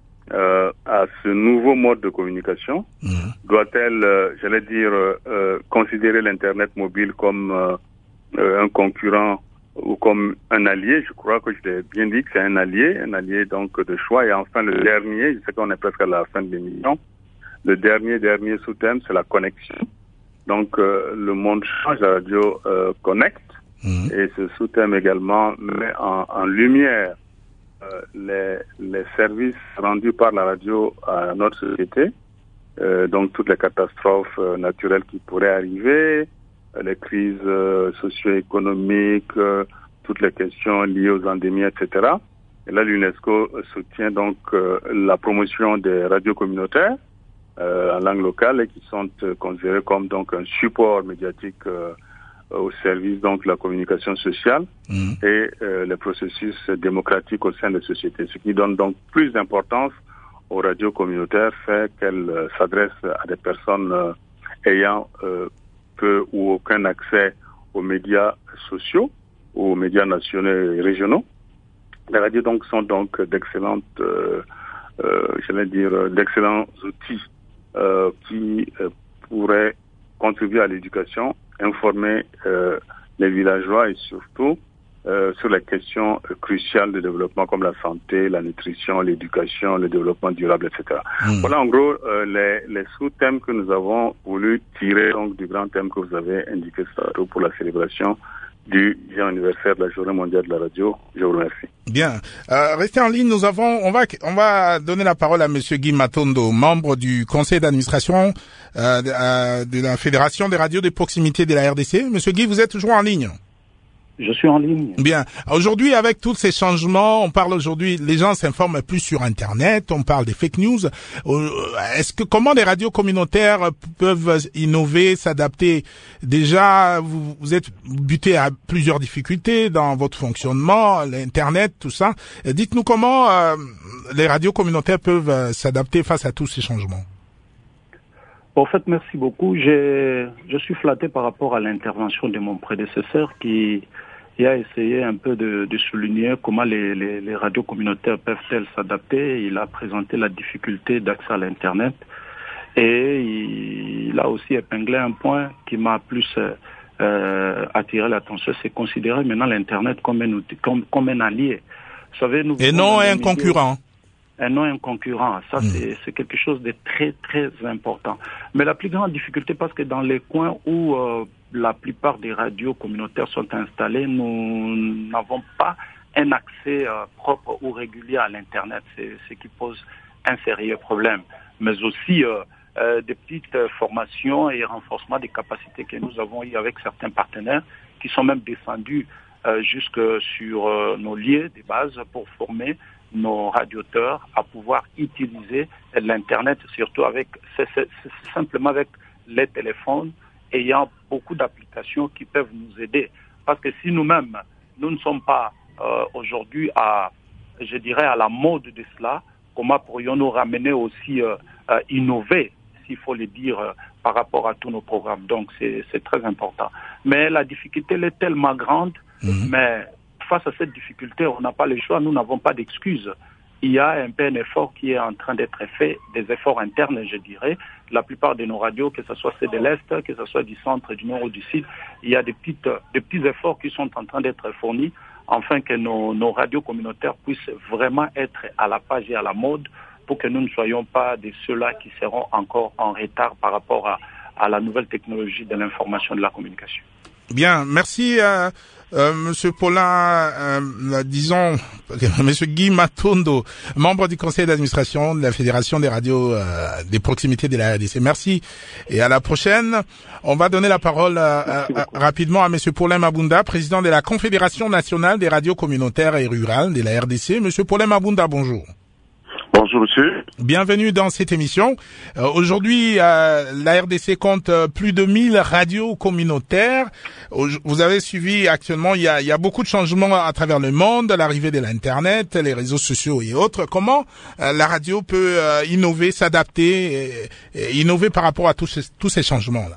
euh, à ce nouveau mode de communication? Mmh. Doit-elle, euh, j'allais dire, euh, considérer l'Internet mobile comme euh, euh, un concurrent ou comme un allié? Je crois que je l'ai bien dit que c'est un allié, un allié donc de choix. Et enfin le dernier, je sais qu'on est presque à la fin de l'émission, le dernier, dernier sous-thème, c'est la connexion. Donc euh, le monde change, la radio euh, connecte. Mmh. Et ce sous-thème également met en, en lumière euh, les, les services rendus par la radio à notre société, euh, donc toutes les catastrophes euh, naturelles qui pourraient arriver, euh, les crises euh, socio-économiques, euh, toutes les questions liées aux endémies, et cetera. Et là, l'UNESCO soutient donc euh, la promotion des radios communautaires euh, en langue locale et qui sont euh, considérées comme donc un support médiatique euh, au service donc de la communication sociale mmh. et euh, les processus démocratiques au sein des sociétés. Ce qui donne donc plus d'importance aux radios communautaires, fait qu'elles euh, s'adressent à des personnes euh, ayant euh, peu ou aucun accès aux médias sociaux, aux médias nationaux et régionaux. Les radios donc sont donc d'excellentes, euh, euh, j'allais dire, d'excellents outils euh, qui euh, pourraient contribuer à l'éducation, informer euh, les villageois et surtout euh, sur les questions euh, cruciales de développement comme la santé, la nutrition, l'éducation, le développement durable, et cetera. Mmh. Voilà en gros euh, les, les sous-thèmes que nous avons voulu tirer donc du grand thème que vous avez indiqué tantôt pour la célébration du dixième anniversaire de la Journée mondiale de la radio. Je vous remercie. Bien. Euh, restez en ligne. Nous avons, on va, on va donner la parole à Monsieur Guy Matondo, membre du conseil d'administration euh, de, euh, de la Fédération des radios de proximité de la R D C. Monsieur Guy, vous êtes toujours en ligne? Je suis en ligne. Bien. Aujourd'hui, avec tous ces changements, on parle aujourd'hui, les gens s'informent plus sur Internet, on parle des fake news. Est-ce que, comment les radios communautaires peuvent innover, s'adapter? Déjà, vous, vous êtes buté à plusieurs difficultés dans votre fonctionnement, l'Internet, tout ça. Dites-nous comment euh, les radios communautaires peuvent euh, s'adapter face à tous ces changements. En fait, merci beaucoup. J'ai, je suis flatté par rapport à l'intervention de mon prédécesseur qui, qui a essayé un peu de, de souligner comment les, les, les radios communautaires peuvent-elles s'adapter. Il a présenté la difficulté d'accès à l'Internet et il, il a aussi épinglé un point qui m'a plus euh, attiré l'attention, c'est considérer maintenant l'Internet comme un outil, comme, comme un allié. Vous savez, nous et non un concurrent. Un non un concurrent, ça mmh. c'est, c'est quelque chose de très très important. Mais la plus grande difficulté, parce que dans les coins où euh, la plupart des radios communautaires sont installées, nous n'avons pas un accès euh, propre ou régulier à l'Internet, c'est ce qui pose un sérieux problème. Mais aussi euh, euh, des petites euh, formations et renforcement des capacités que nous avons eu avec certains partenaires qui sont même descendus euh, jusque sur euh, nos lieux de base pour former nos radioteurs à pouvoir utiliser l'Internet, surtout avec, c'est, c'est, c'est simplement avec les téléphones, ayant beaucoup d'applications qui peuvent nous aider. Parce que si nous-mêmes, nous ne sommes pas euh, aujourd'hui à, je dirais, à la mode de cela, comment pourrions-nous ramener aussi, euh, euh, innover, s'il faut le dire, euh, par rapport à tous nos programmes. Donc c'est, c'est très important. Mais la difficulté, elle est tellement grande, mmh. mais face à cette difficulté, on n'a pas le choix, nous n'avons pas d'excuses. Il y a un peu un effort qui est en train d'être fait, des efforts internes, je dirais. La plupart de nos radios, que ce soit ceux de l'Est, que ce soit du centre, du nord ou du sud, il y a des, petites, des petits efforts qui sont en train d'être fournis afin que nos, nos radios communautaires puissent vraiment être à la page et à la mode pour que nous ne soyons pas de ceux-là qui seront encore en retard par rapport à, à la nouvelle technologie de l'information et de la communication. Bien, merci euh, euh, Monsieur Paulin, euh, disons Monsieur Guy Matondo, membre du conseil d'administration de la Fédération des radios euh, des proximités de la R D C. Merci et à la prochaine. On va donner la parole euh, euh, rapidement à Monsieur Paulin Mabunda, président de la Confédération nationale des radios communautaires et rurales de la R D C. Monsieur Paulin Mabunda, bonjour. Bonjour monsieur. Bienvenue dans cette émission. Euh, aujourd'hui, euh, la R D C compte euh, plus de mille radios communautaires. Vous avez suivi actuellement, il y a, il y a beaucoup de changements à travers le monde, l'arrivée de l'Internet, les réseaux sociaux et autres. Comment euh, la radio peut euh, innover, s'adapter, et, et innover par rapport à tous ces, tous ces changements-là?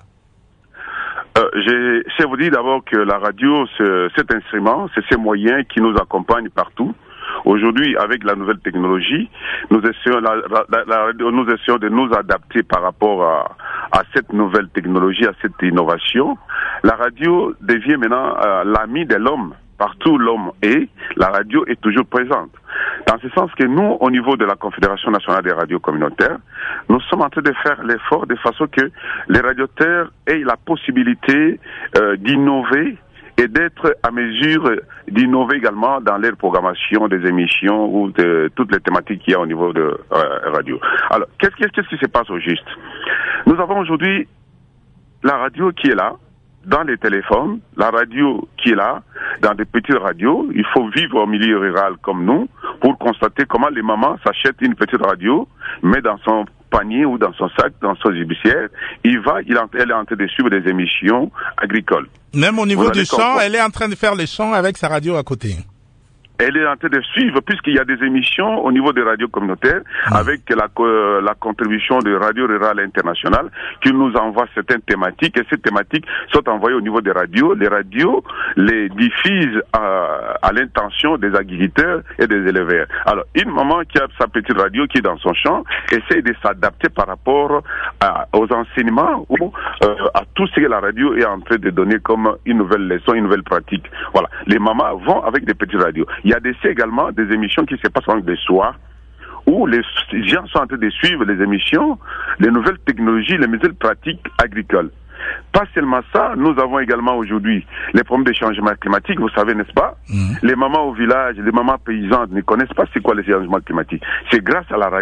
Euh, j'ai, je vous dire d'abord que la radio, c'est, cet instrument, c'est ces moyens qui nous accompagnent partout. Aujourd'hui, avec la nouvelle technologie, nous essayons, la, la, la, nous essayons de nous adapter par rapport à, à cette nouvelle technologie, à cette innovation. La radio devient maintenant euh, l'ami de l'homme. Partout où l'homme est, la radio est toujours présente. Dans ce sens que nous, au niveau de la Confédération nationale des radios communautaires, nous sommes en train de faire l'effort de façon que les radioteurs aient la possibilité euh, d'innover et d'être à mesure d'innover également dans leur programmation des émissions ou de toutes les thématiques qu'il y a au niveau de euh, radio. Alors, qu'est-ce, qu'est-ce qui se passe au juste? Nous avons aujourd'hui la radio qui est là, dans les téléphones, la radio qui est là, dans des petites radios. Il faut vivre au milieu rural comme nous pour constater comment les mamans s'achètent une petite radio, met dans son panier ou dans son sac, dans son ébissière. Il va, il, elle est en train de suivre des émissions agricoles. Même au niveau du chant, elle est en train de faire les chants avec sa radio à côté. Elle est en train de suivre, puisqu'il y a des émissions au niveau des radios communautaires, mmh. avec la, euh, la contribution de Radio Rurale Internationale, qui nous envoie certaines thématiques, et ces thématiques sont envoyées au niveau des radios. Les radios les diffusent à, à l'intention des agriculteurs et des éleveurs. Alors, une maman qui a sa petite radio qui est dans son champ, essaie de s'adapter par rapport à, aux enseignements ou euh, à tout ce que la radio est en train de donner comme une nouvelle leçon, une nouvelle pratique. Voilà. Les mamans vont avec des petites radios. Il y a des, également des émissions qui se passent en des soirs où les gens sont en train de suivre les émissions, les nouvelles technologies, les nouvelles pratiques agricoles. Pas seulement ça, nous avons également aujourd'hui les problèmes de changement climatique, vous savez, n'est-ce pas? Mmh. Les mamans au village, les mamans paysannes ne connaissent pas c'est quoi les changements climatiques. C'est grâce à la radio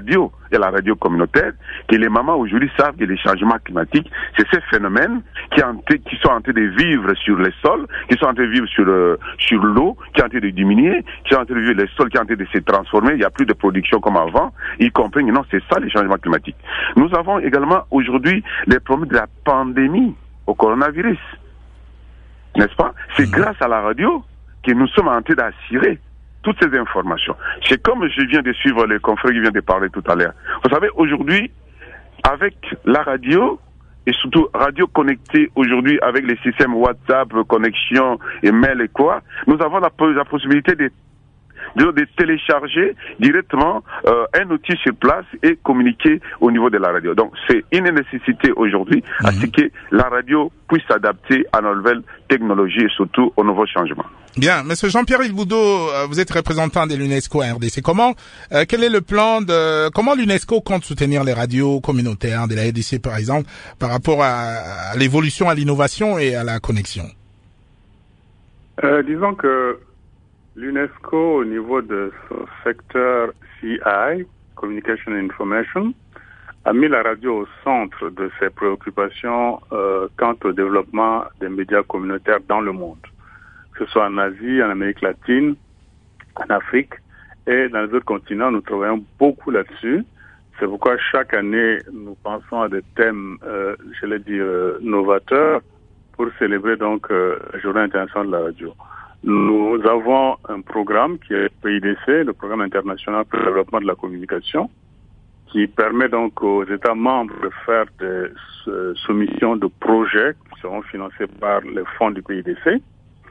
de la radio communautaire, que les mamans aujourd'hui savent que les changements climatiques, c'est ces phénomènes qui, en, qui sont en train de vivre sur les sols, qui sont en train de vivre sur, euh, sur l'eau, qui sont en train de diminuer, qui sont en train de vivre les sols, qui sont en train de se transformer, il n'y a plus de production comme avant. Ils comprennent que non, c'est ça les changements climatiques. Nous avons également aujourd'hui les problèmes de la pandémie au coronavirus. N'est-ce pas? C'est mmh. grâce à la radio que nous sommes en train d'assurer toutes ces informations. C'est comme je viens de suivre les confrères qui viennent de parler tout à l'heure. Vous savez, aujourd'hui, avec la radio, et surtout radio connectée aujourd'hui avec les systèmes WhatsApp, connexion, et mail et quoi, nous avons la, la possibilité de De, de télécharger directement euh, un outil sur place et communiquer au niveau de la radio. Donc c'est une nécessité aujourd'hui mmh. à ce que la radio puisse s'adapter à nos nouvelles technologies et surtout aux nouveaux changements. Bien, Monsieur Jean-Pierre Ilboudot, vous êtes représentant de l'UNESCO à R D C. Comment, euh, quel est le plan de, comment l'UNESCO compte soutenir les radios communautaires de la R D C par exemple, par rapport à, à l'évolution, à l'innovation et à la connexion? Euh, disons que l'UNESCO, au niveau de son secteur C I, Communication and Information, a mis la radio au centre de ses préoccupations euh, quant au développement des médias communautaires dans le monde, que ce soit en Asie, en Amérique latine, en Afrique et dans les autres continents. Nous travaillons beaucoup là-dessus. C'est pourquoi chaque année, nous pensons à des thèmes, euh, je l'ai dit, euh, novateurs pour célébrer donc euh, la Journée internationale de la radio. Nous avons un programme qui est le P I D C, le Programme international pour le développement de la communication, qui permet donc aux États membres de faire des euh, soumissions de projets qui seront financés par les fonds du P I D C.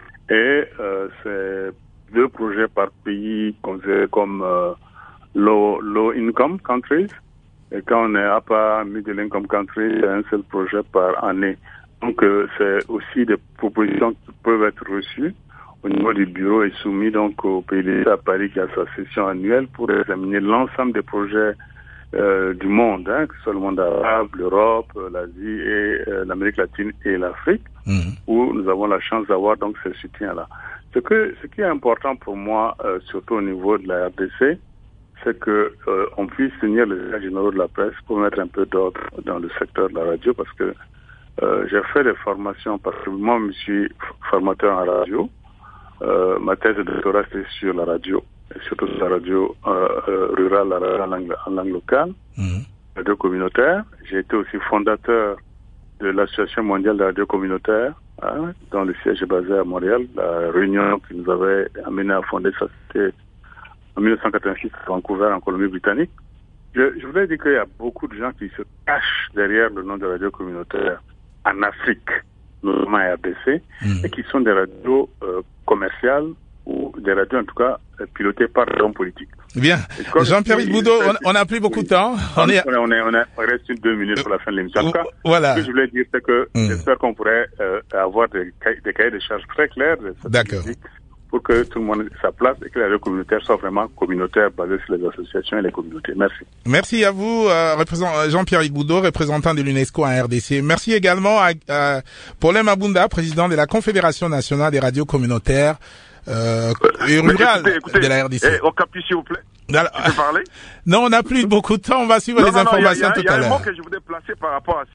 Et euh, c'est deux projets par pays considérés comme euh, low, low income countries. Et quand on est upper middle income countries, il y a un seul projet par année. Donc euh, c'est aussi des propositions qui peuvent être reçues au niveau du bureau et soumis donc au P I D C à Paris qui a sa session annuelle pour examiner l'ensemble des projets euh, du monde, hein, que ce soit le monde arabe, l'Europe, l'Asie et euh, l'Amérique latine et l'Afrique, mmh. où nous avons la chance d'avoir donc ces soutiens-là. Ce que, ce qui est important pour moi, euh, surtout au niveau de la R D C, c'est que euh, on puisse tenir les états généraux de la presse pour mettre un peu d'ordre dans le secteur de la radio, parce que euh, j'ai fait des formations, parce que moi je suis formateur en radio. Euh, ma thèse de doctorat c'était sur la radio, et surtout sur la radio euh, euh, rurale, la radio en langue, en langue locale, mmh. radio communautaire. J'ai été aussi fondateur de l'Association mondiale de la radio communautaire, hein, dont le siège est basé à Montréal. La réunion qui nous avait amené à fonder ça, c'était en dix-neuf cent quatre-vingt-six à Vancouver, en Colombie-Britannique. Je, je voudrais dire qu'il y a beaucoup de gens qui se cachent derrière le nom de radio communautaire en Afrique, notamment à R D C, mmh. et qui sont des radios euh, commerciales ou des radios en tout cas euh, pilotées par des hommes politiques. Bien. Jean-Pierre Ilboudot, on n'a plus beaucoup oui. de temps. On, est... on, est, on, est, on reste une deux minutes pour la fin de l'émission. En tout cas, voilà. Ce que je voulais dire, c'est que mmh. j'espère qu'on pourrait euh, avoir des, des cahiers de charges très clairs de cette D'accord. musique pour que tout le monde ait sa place et que la radio communautaire soit vraiment communautaire, basée sur les associations et les communautés. Merci. Merci à vous, euh, représentant Jean-Pierre Ilboudot, représentant de l'UNESCO à R D C. Merci également à euh, Paulin Mabunda, président de la Confédération nationale des radios communautaires euh, et rurales écoutez, écoutez, de la R D C. Eh, au capi, s'il vous plaît. Alors, tu peux parler? Non, on n'a plus beaucoup de temps. On va suivre non, les non, informations non, y a, y a, tout à l'heure. Il y a un mot que je voudrais placer par rapport à